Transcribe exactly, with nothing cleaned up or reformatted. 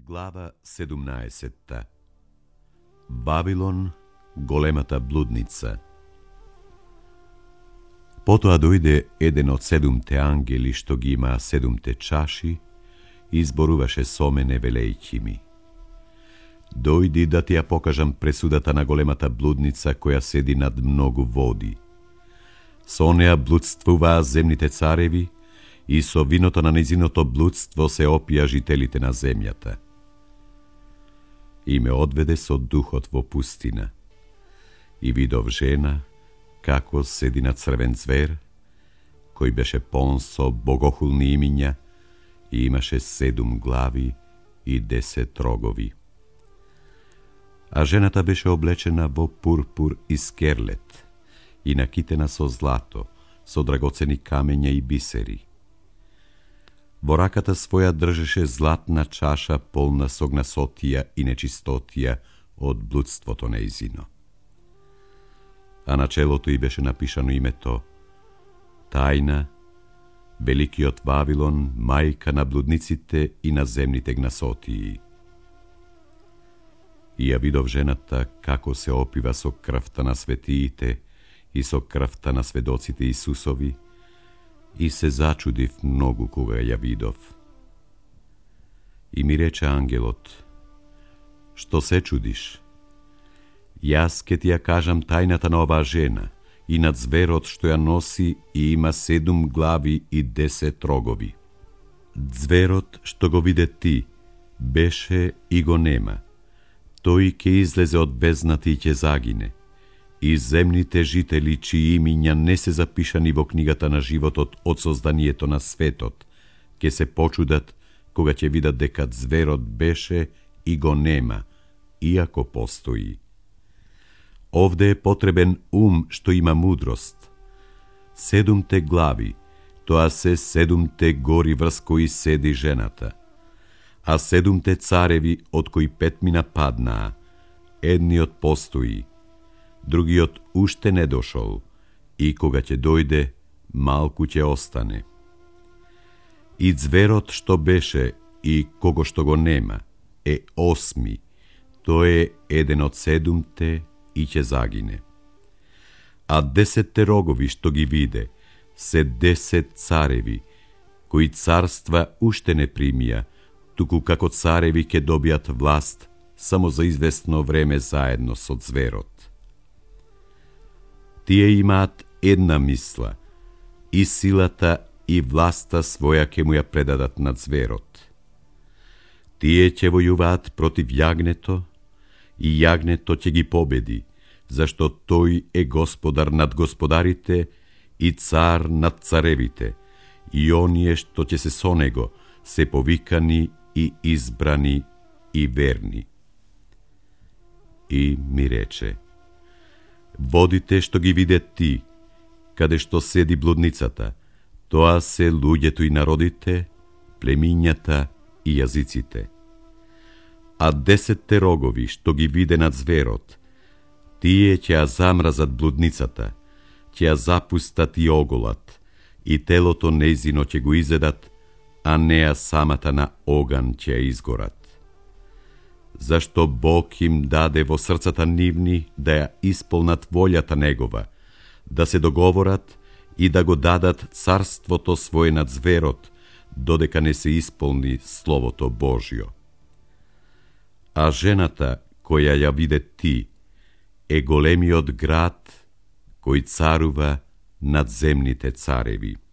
Глава седумнаесетта. Вавилон, големата блудница. Потоа дојде еден од седумте ангели што ги има седумте чаши и зборуваше со мене велејќи ми: дојди да ти ја покажам пресудата на големата блудница која седи над многу води. Со неа блудствуваа земните цареви и со виното на незиното блудство се опија жителите на земјата. И ме одведе со духот во пустина. И видов жена, како седи на црвен звер, кој беше полн со богохулни имиња и имаше седум глави и десет рогови. А жената беше облечена во пурпур и скерлет и накитена со злато, со драгоцени камења и бисери. Во раката своја држеше златна чаша полна со гнасотија и нечистотија од блудството нејзино. А на челото й беше напишано името Тајна, великиот Вавилон, мајка на блудниците и на земните гнасотии. И ја видов жената како се опива со крвта на светиите и со крвта на сведоците Исусови, и се зачудив многу кога ја видов. И ми рече ангелот: што се чудиш? Јас ке ти ја кажам тајната на оваа жена и над зверот што ја носи и има седум глави и десет рогови. Зверот што го виде ти беше и го нема. Тој ке излезе од бездната и ќе загине. И земните жители чии имиња не се запишани во книгата на животот од созданието на светот, ке се почудат кога ќе видат дека зверот беше и го нема, иако постои. Овде е потребен ум што има мудрост. Седумте глави, тоа се седумте гори врз кои седи жената. А седумте цареви од кои петмина паднаа, едниот постои, другиот уште не дошол, и кога ќе дојде, малку ќе остане. И зверот што беше и кого што го нема е осми, тој е еден од седумте и ќе загине. А десетте рогови што ги виде се десет цареви, кои царства уште не примија, туку како цареви ќе добијат власт само за известно време заедно со зверот. Тие имаат една мисла, и силата и власта своја ќе му ја предадат над зверот. Тие ќе војуваат против јагнето, и јагнето ќе ги победи, зашто тој е господар над господарите и цар над царевите, и оние што ќе се со него се повикани и избрани и верни. И ми рече: водите што ги виде ти, каде што седи блудницата, тоа се луѓето и народите, племињата и јазиците. А десетте рогови што ги виде над зверот, тие ќе ја замразат блудницата, ќе ја запустат и оголат, и телото нејзино ќе го изедат, а неа самата на оган ќе ја изгорат. Зашто Бог им даде во срцата нивни да ја исполнат волјата Негова, да се договорат и да го дадат царството своје над зверот, додека не се исполни Словото Божјо. А жената која ја виде ти е големиот град кој царува над земните цареви.